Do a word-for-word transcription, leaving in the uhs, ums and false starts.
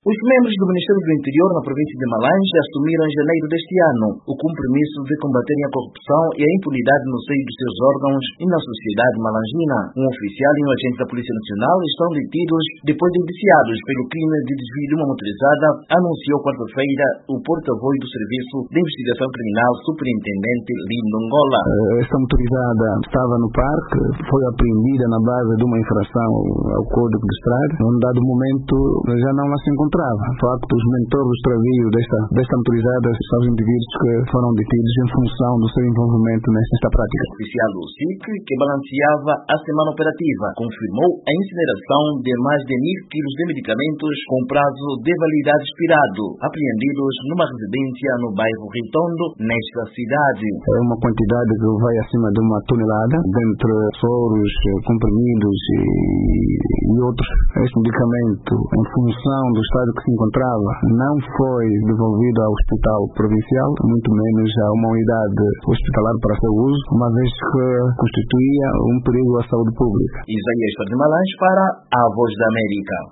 Os membros do Ministério do Interior na província de Malanje assumiram em janeiro deste ano o compromisso de combaterem a corrupção e a impunidade no seio dos seus órgãos e na sociedade malangina. Um oficial e um agente da Polícia Nacional estão detidos depois de indiciados pelo crime de desvio de uma motorizada, anunciou quarta-feira o porta-voz do Serviço de Investigação Criminal, Superintendente Lindo Ngola. Esta motorizada estava no parque, foi apreendida na base de uma infração ao Código de Estrada. Num dado momento já não lá se encontrava. De facto, os mentores do extravio desta, desta motorizada são os indivíduos que foram detidos em função do seu envolvimento nesta prática. O oficial do S I C, que balanceava a semana operativa, confirmou a incineração de mais de mil quilos de medicamentos com prazo de validade expirado, apreendidos numa residência no bairro Ritondo, nesta cidade. É uma quantidade que vai acima de uma tonelada, dentre soros, comprimidos e, e outros. Este medicamento, em função do estado que se encontrava, não foi devolvido ao hospital provincial, muito menos a uma unidade hospitalar para seu uso, uma vez que constituía um perigo à saúde pública. Isaías de Malanje para a Voz da América.